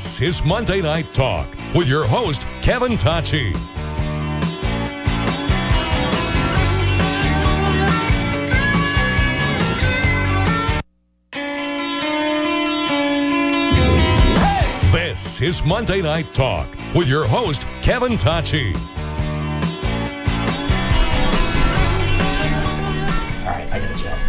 This is Monday Night Talk with your host, Kevin Tachi. This is Monday Night Talk with your host, Kevin Tachi. All right, I gotta jump.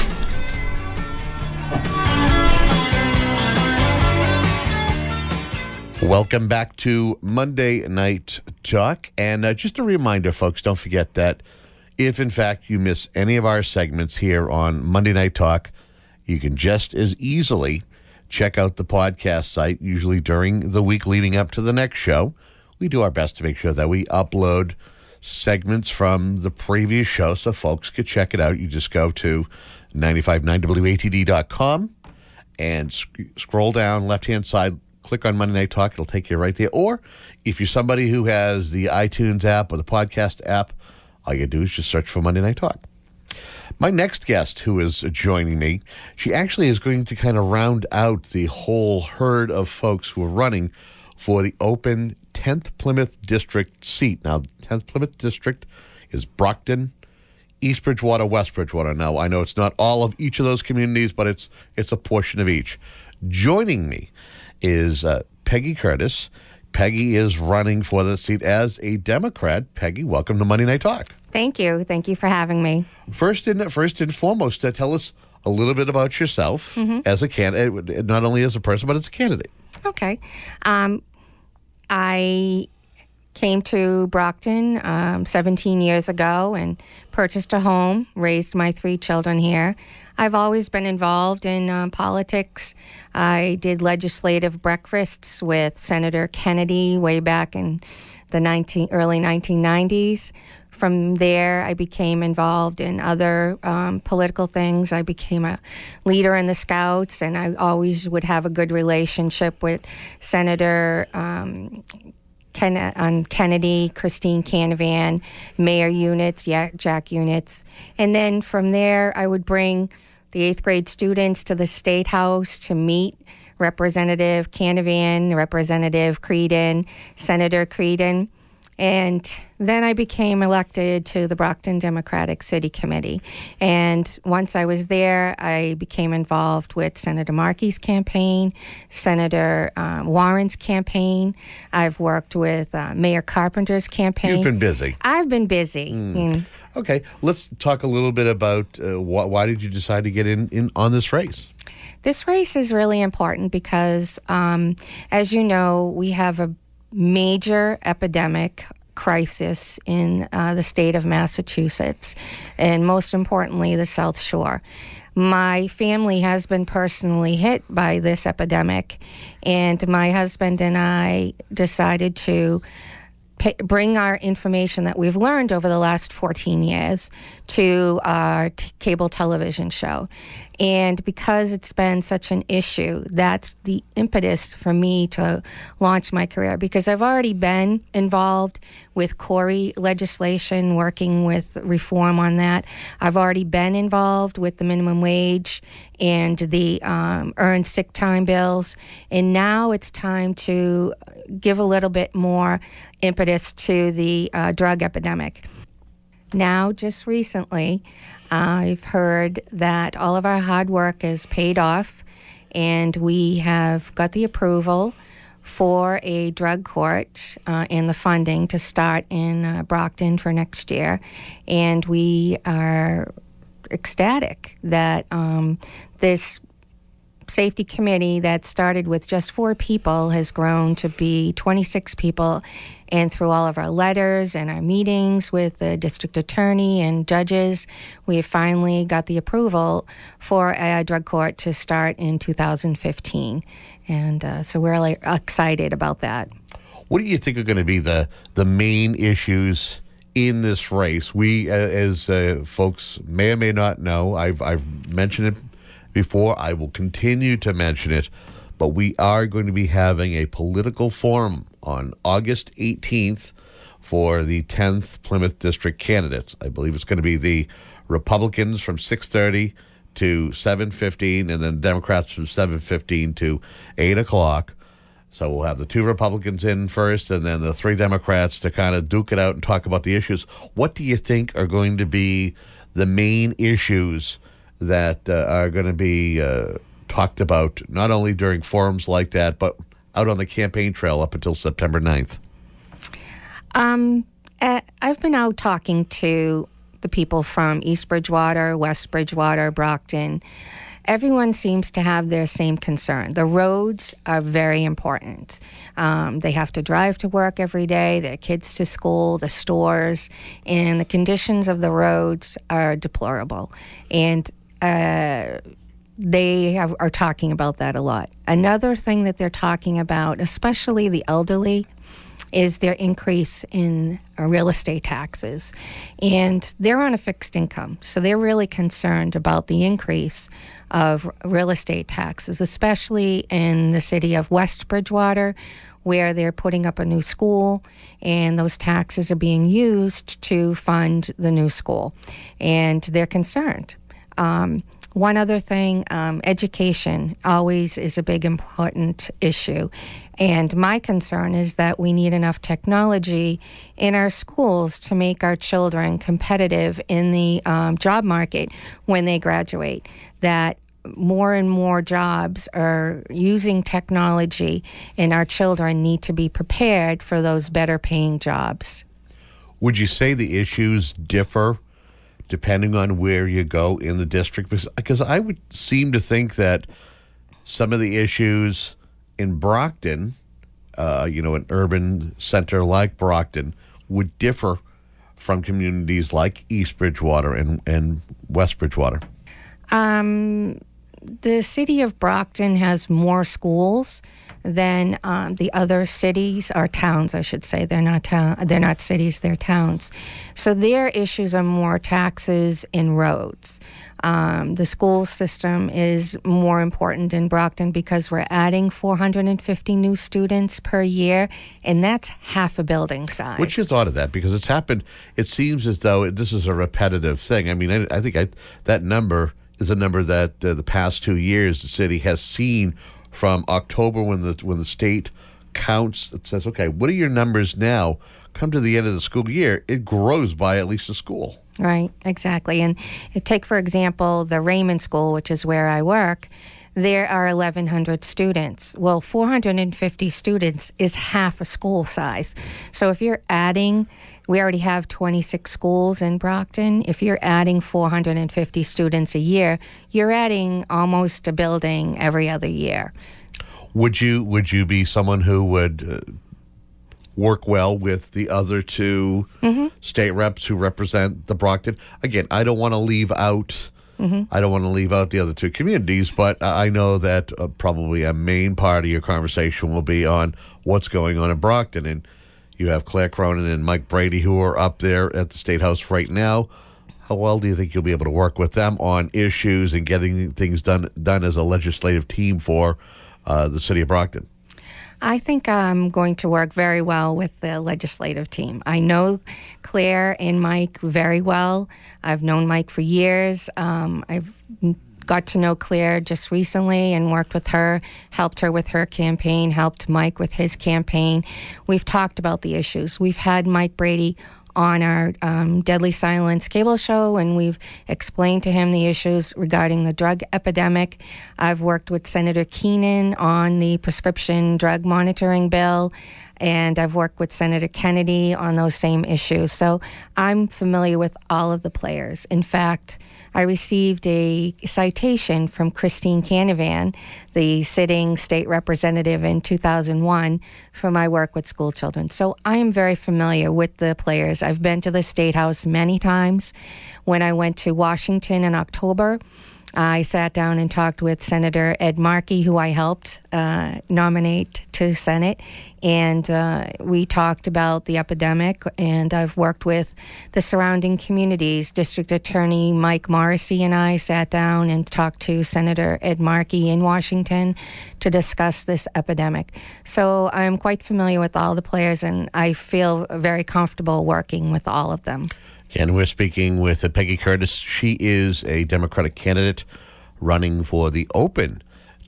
Welcome back to Monday Night Talk. And just a reminder, folks, don't forget that if, in fact, you miss any of our segments here on Monday Night Talk, you can just as easily check out the podcast site, usually during the week leading up to the next show. We do our best to make sure that we upload segments from the previous show so folks could check it out. You just go to 959watd.com and scroll down left-hand side, click on Monday Night Talk. It'll take you right there. Or if you're somebody who has the iTunes app or the podcast app, all you do is just search for Monday Night Talk. My next guest who is joining me, she actually is going to kind of round out the whole herd of folks who are running for the open 10th Plymouth District seat. Now, 10th Plymouth District is Brockton, East Bridgewater, West Bridgewater. Now, I know it's not all of each of those communities, but it's a portion of each. Joining me is Peggy Curtis. Peggy is running for the seat as a Democrat. Peggy, welcome to Monday Night Talk. Thank you. Thank you for having me. First and foremost, tell us a little bit about yourself as a candidate, not only as a person, but as a candidate. Okay. I came to Brockton 17 years ago and purchased a home, raised my 3 children here. I've always been involved in politics. I did legislative breakfasts with Senator Kennedy way back in the early 1990s. From there, I became involved in other political things. I became a leader in the Scouts, and I always would have a good relationship with Senator Kennedy, Christine Canavan, Mayor Units, Jack Units. And then from there, I would bring the 8th grade students to the State House to meet Representative Canavan, Representative Creedon, Senator Creedon. And then I became elected to the Brockton Democratic City Committee. And once I was there, I became involved with Senator Markey's campaign, Senator Warren's campaign. I've worked with Mayor Carpenter's campaign. You've been busy. I've been busy. Okay, let's talk a little bit about why did you decide to get in on this race? This race is really important because, as you know, we have a major epidemic crisis in the state of Massachusetts, and most importantly, the South Shore. My family has been personally hit by this epidemic, and my husband and I decided to bring our information that we've learned over the last 14 years to our cable television show. And because it's been such an issue, that's the impetus for me to launch my career, because I've already been involved with Corey legislation, working with reform on that. I've already been involved with the minimum wage and the earned sick time bills. And now it's time to give a little bit more impetus to the drug epidemic. Now, just recently, I've heard that all of our hard work is paid off, and we have got the approval for a drug court and the funding to start in Brockton for next year. And we are ecstatic that this safety committee that started with just 4 people has grown to be 26 people. And through all of our letters and our meetings with the district attorney and judges, we have finally got the approval for a drug court to start in 2015. And so we're really excited about that. What do you think are going to be the main issues in this race? We, as folks may or may not know, I've mentioned it before. I will continue to mention it. But we are going to be having a political forum on August 18th for the 10th Plymouth District candidates. I believe it's going to be the Republicans from 6:30 to 7:15, and then Democrats from 7:15 to 8 o'clock. So we'll have the 2 Republicans in first and then the 3 Democrats to kind of duke it out and talk about the issues. What do you think are going to be the main issues that are going to be talked about, not only during forums like that, but out on the campaign trail up until September 9th? I've been out talking to the people from East Bridgewater, West Bridgewater, Brockton. Everyone seems to have their same concern. The roads are very important. They have to drive to work every day, their kids to school, the stores, and the conditions of the roads are deplorable. And they are talking about that a lot. Another thing that they're talking about, especially the elderly, is their increase in real estate taxes. And they're on a fixed income, so they're really concerned about the increase of real estate taxes, especially in the city of West Bridgewater, where they're putting up a new school, and those taxes are being used to fund the new school. And they're concerned. One other thing, education always is a big important issue. And my concern is that we need enough technology in our schools to make our children competitive in the job market when they graduate. That more and more jobs are using technology, and our children need to be prepared for those better paying jobs. Would you say the issues differ depending on where you go in the district? Because I would seem to think that some of the issues in Brockton, an urban center like Brockton, would differ from communities like East Bridgewater and West Bridgewater. The city of Brockton has more schools than the other cities, or towns, I should say. They're not cities, they're towns. So their issues are more taxes and roads. The school system is more important in Brockton because we're adding 450 new students per year, and that's half a building size. What's your thought of that? Because it's happened, it seems as though this is a repetitive thing. I mean, I think that number is a number that the past 2 years the city has seen from October when the state counts. It says, okay, what are your numbers now? Come to the end of the school year, it grows by at least a school. Right, exactly. And take, for example, the Raymond School, which is where I work. There are 1,100 students. Well, 450 students is half a school size. So if you're adding, we already have 26 schools in Brockton. If you're adding 450 students a year, you're adding almost a building every other year. Would you be someone who would work well with the other 2 state reps who represent the Brockton? Again, I don't want to leave out the other 2 communities, but I know that probably a main part of your conversation will be on what's going on in Brockton. And you have Claire Cronin and Mike Brady who are up there at the State House right now. How well do you think you'll be able to work with them on issues and getting things done as a legislative team for the city of Brockton? I think I'm going to work very well with the legislative team. I know Claire and Mike very well. I've known Mike for years. I've got to know Claire just recently and worked with her, helped her with her campaign, helped Mike with his campaign. We've talked about the issues. We've had Mike Brady on our Deadly Silence cable show, and we've explained to him the issues regarding the drug epidemic. I've worked with Senator Keenan on the prescription drug monitoring bill, and I've worked with Senator Kennedy on those same issues. So I'm familiar with all of the players. In fact, I received a citation from Christine Canavan, the sitting state representative in 2001, for my work with school children. So I am very familiar with the players. I've been to the State House many times. When I went to Washington in October, I sat down and talked with Senator Ed Markey, who I helped nominate to Senate, and we talked about the epidemic, and I've worked with the surrounding communities. District Attorney Mike Morrissey and I sat down and talked to Senator Ed Markey in Washington to discuss this epidemic. So I'm quite familiar with all the players, and I feel very comfortable working with all of them. And we're speaking with Peggy Curtis. She is a Democratic candidate running for the open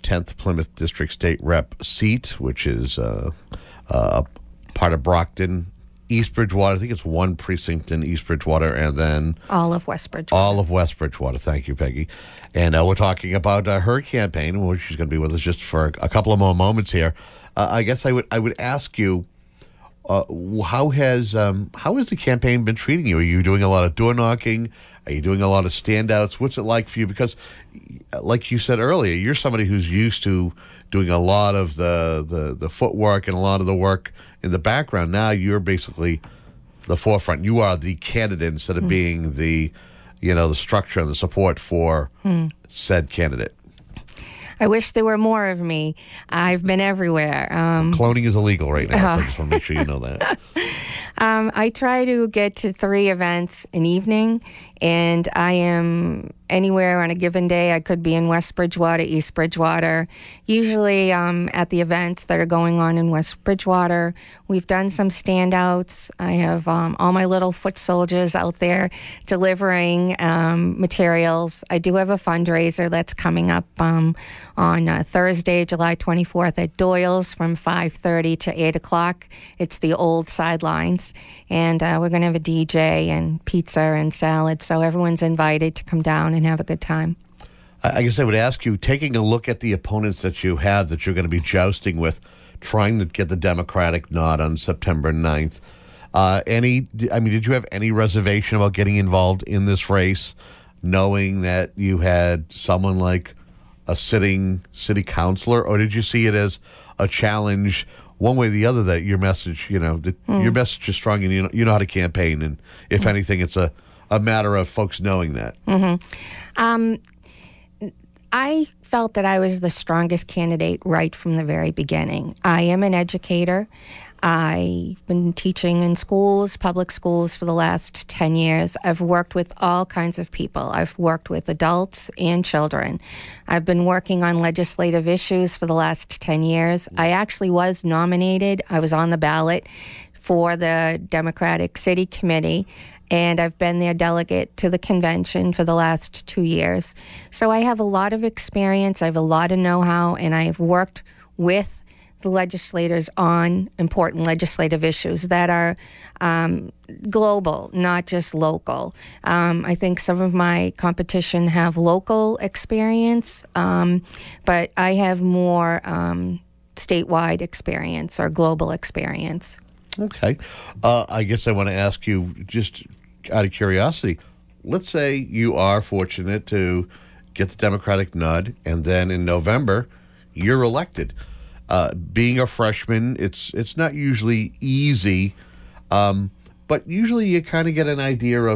10th Plymouth District State Rep seat, which is part of Brockton, East Bridgewater. I think it's one precinct in East Bridgewater, and then All of West Bridgewater. all of West Bridgewater. Thank you, Peggy. And we're talking about her campaign, which she's going to be with us just for a couple of more moments here. I guess I would ask you, how has the campaign been treating you? Are you doing a lot of door knocking? Are you doing a lot of standouts? What's it like for you? Because, like you said earlier, you're somebody who's used to doing a lot of the footwork and a lot of the work in the background. Now you're basically the forefront. You are the candidate instead of being the structure and the support for said candidate. I wish there were more of me. I've been everywhere. Cloning is illegal right now, so I just want to make sure you know that. I try to get to 3 events an evening, and I am anywhere on a given day. I could be in West Bridgewater, East Bridgewater, usually at the events that are going on in West Bridgewater. We've done some standouts. I have all my little foot soldiers out there delivering materials. I do have a fundraiser that's coming up on Thursday, July 24th at Doyle's from 5:30 to 8 o'clock. It's the old sidelines. And we're going to have a DJ and pizza and salad, so everyone's invited to come down and have a good time. I guess I would ask you, taking a look at the opponents that you have that you're going to be jousting with, trying to get the Democratic nod on September 9th, did you have any reservation about getting involved in this race, knowing that you had someone like a sitting city councilor, or did you see it as a challenge one way or the other, that your message, your message is strong and you know how to campaign, and if anything, it's a matter of folks knowing that? I felt that I was the strongest candidate right from the very beginning. I am an educator. I've been teaching in schools, public schools, for the last 10 years. I've worked with all kinds of people. I've worked with adults and children. I've been working on legislative issues for the last 10 years. I actually was nominated. I was on the ballot for the Democratic City Committee, and I've been their delegate to the convention for the last 2 years. So I have a lot of experience. I have a lot of know-how, and I have worked with the legislators on important legislative issues that are global, not just local. I think some of my competition have local experience, but I have more statewide experience or global experience. Okay. I guess I want to ask you, just out of curiosity, let's say you are fortunate to get the Democratic nod, and then in November, you're elected. Being a freshman, it's not usually easy, but usually you kind of get an idea of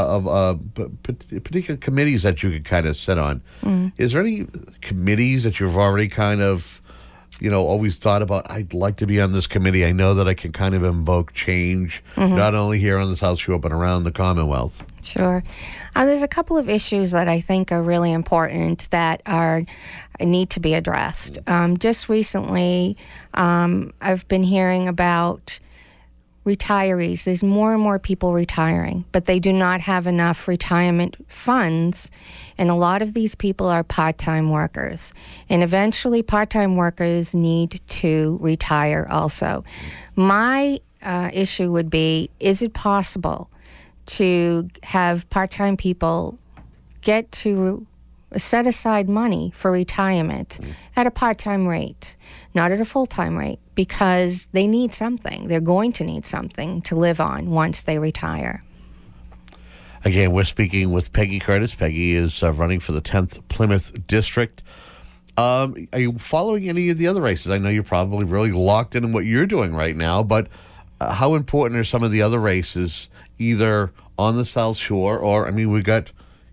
particular committees that you could kind of sit on. Is there any committees that you've already kind of, always thought about, I'd like to be on this committee? I know that I can kind of invoke change, not only here on the South Shore, but around the Commonwealth. Sure. There's a couple of issues that I think are really important that need to be addressed. Just recently, I've been hearing about retirees. There's more and more people retiring, but they do not have enough retirement funds. And a lot of these people are part-time workers. And eventually, part-time workers need to retire also. My issue would be, is it possible to have part-time people get to set aside money for retirement at a part-time rate, not at a full-time rate, because they need something. They're going to need something to live on once they retire. Again, we're speaking with Peggy Curtis. Peggy is running for the 10th Plymouth District. Are you following any of the other races? I know you're probably really locked in what you're doing right now, but how important are some of the other races, either on the South Shore or, we got,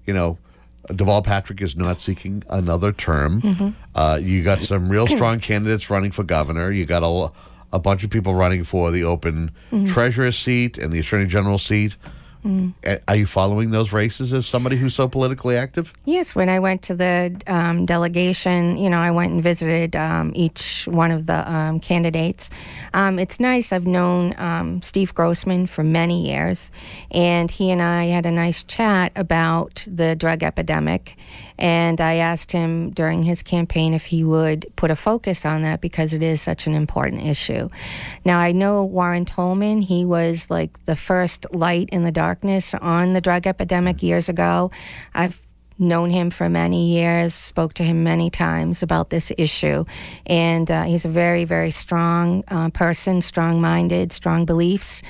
Deval Patrick is not seeking another term. You got some real strong candidates running for governor. You got a bunch of people running for the open treasurer seat and the attorney general seat. Are you following those races as somebody who's so politically active? Yes, when I went to the delegation, I went and visited each one of the candidates. It's nice. I've known Steve Grossman for many years, and he and I had a nice chat about the drug epidemic. And I asked him during his campaign if he would put a focus on that because it is such an important issue. Now, I know Warren Tolman, he was like the first light in the darkness on the drug epidemic years ago. I've known him for many years, spoke to him many times about this issue. And he's a very, very strong person, strong-minded, strong beliefs.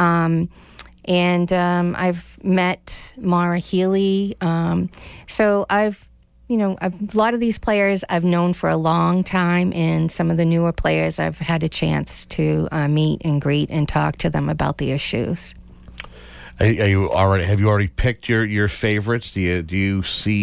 And I've met Maura Healey. So a lot of these players I've known for a long time, and some of the newer players I've had a chance to meet and greet and talk to them about the issues. Have you already picked your favorites? Do you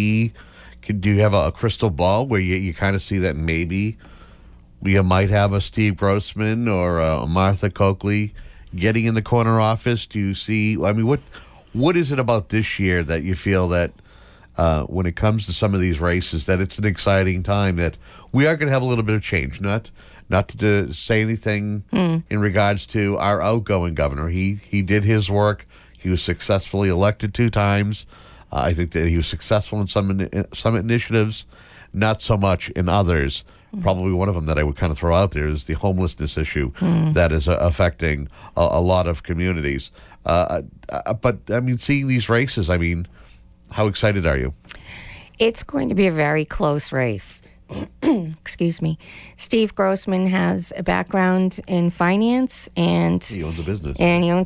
have a crystal ball where you kind of see that maybe we might have a Steve Grossman or a Martha Coakley getting in the corner office? Do you see? I mean, what is it about this year that you feel that when it comes to some of these races that it's an exciting time, that we are going to have a little bit of change? Not to say anything in regards to our outgoing governor. He did his work. He was successfully elected 2 times. I think that he was successful in some initiatives, not so much in others. Probably one of them that I would kind of throw out there is the homelessness issue that is affecting a lot of communities. But, I mean, seeing these races, I mean, how excited are you? It's going to be a very close race. Excuse me. Steve Grossman has a background in finance, and he owns a business.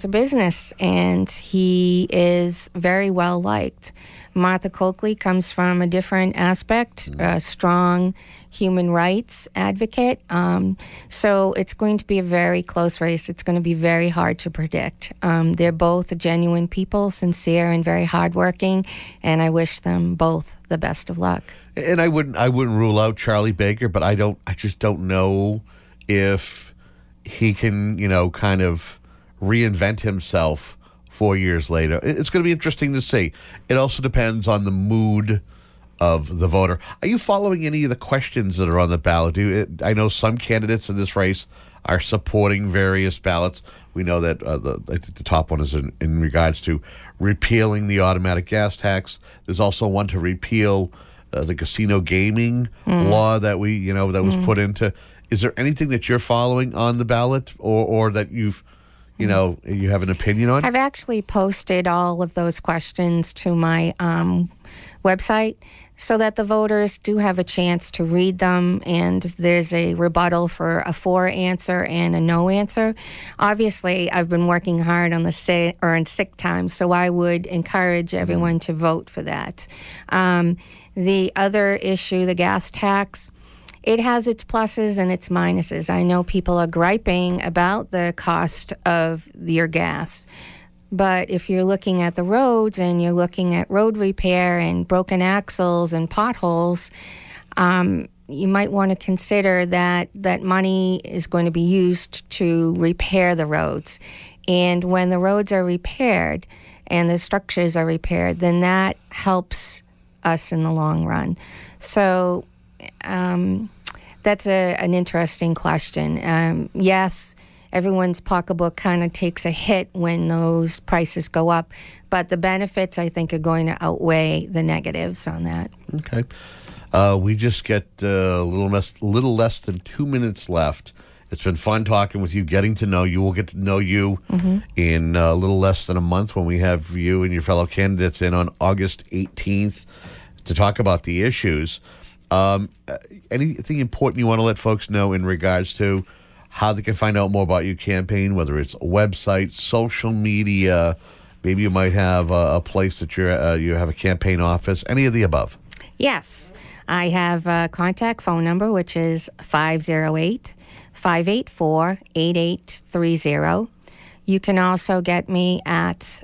And he is very well liked. Martha Coakley comes from a different aspect, a strong human rights advocate. So it's going to be a very close race. It's going to be very hard to predict. They're both genuine people, sincere and very hardworking, and I wish them both the best of luck. And I wouldn't rule out Charlie Baker, but I just don't know if he can, kind of reinvent himself 4 years later. It's going to be interesting to see. It also depends on the mood of the voter. Are you following any of the questions that are on the ballot? I know some candidates in this race are supporting various ballots. We know that I think the top one is in regards to repealing the automatic gas tax. There's also one to repeal the casino gaming law that that was put into. Is there anything that you're following on the ballot or that you have an opinion on? I've actually posted all of those questions to my website so that the voters do have a chance to read them, and there's a rebuttal for a for answer and a no answer. Obviously, I've been working hard on the earned sick time, so I would encourage everyone to vote for that. The other issue, the gas tax, it has its pluses and its minuses. I know people are griping about the cost of your gas. But if you're looking at the roads and you're looking at road repair and broken axles and potholes, you might want to consider that money is going to be used to repair the roads. And when the roads are repaired and the structures are repaired, then that helps us in the long run. So that's an interesting question. Yes, everyone's pocketbook kind of takes a hit when those prices go up, but the benefits, I think, are going to outweigh the negatives on that. Okay. We just get a little less than 2 minutes left. It's been fun talking with you, getting to know you. We'll get to know you in a little less than a month when we have you and your fellow candidates in on August 18th to talk about the issues. Anything important you want to let folks know in regards to how they can find out more about your campaign, whether it's a website, social media, maybe you might have a place that you have a campaign office, any of the above? Yes. I have a contact phone number, which is 508-584-8830. You can also get me at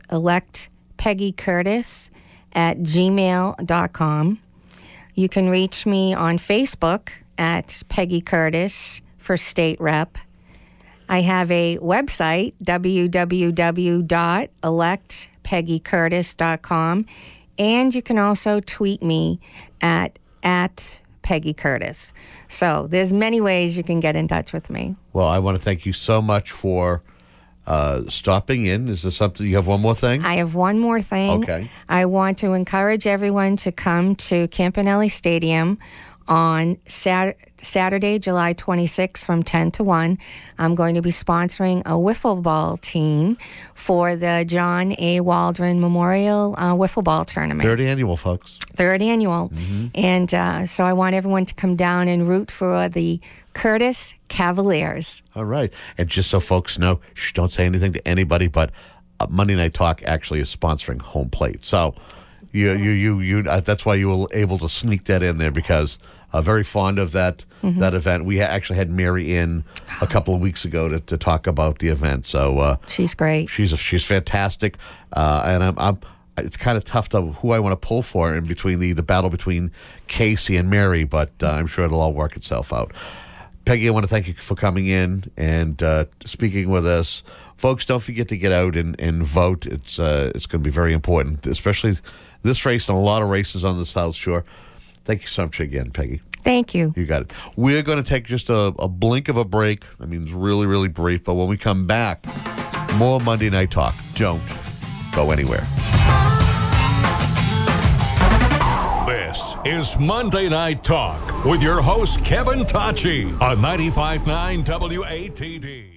electpeggycurtis@gmail.com. You can reach me on Facebook at Peggy Curtis for State Rep. I have a website, www.electpeggycurtis.com. PeggyCurtis.com. And you can also tweet me at Peggy Curtis. So there's many ways you can get in touch with me. Well, I want to thank you so much for stopping in. Is there something, you have one more thing? I have one more thing. Okay. I want to encourage everyone to come to Campanelli Stadium on Saturday, July 26th from 10 to 1. I'm going to be sponsoring a wiffle ball team for the John A. Waldron Memorial Wiffle Ball Tournament. Third annual, folks. Third annual. And so I want everyone to come down and root for the Curtis Cavaliers. All right. And just so folks know, don't say anything to anybody, but Monday Night Talk actually is sponsoring Home Plate. So you that's why you were able to sneak that in there, because very fond of that event. We actually had Mary in a couple of weeks ago to talk about the event. So she's great. She's fantastic, and I'm it's kind of tough to who I want to pull for in between the battle between Casey and Mary, but I'm sure it'll all work itself out. Peggy, I want to thank you for coming in and speaking with us. Folks, don't forget to get out and vote. It's going to be very important, especially this race and a lot of races on the South Shore. Thank you so much again, Peggy. Thank you. You got it. We're going to take just a blink of a break. I mean, it's really, really brief. But when we come back, more Monday Night Talk. Don't go anywhere. This is Monday Night Talk with your host, Kevin Tachi, on 95.9 WATD.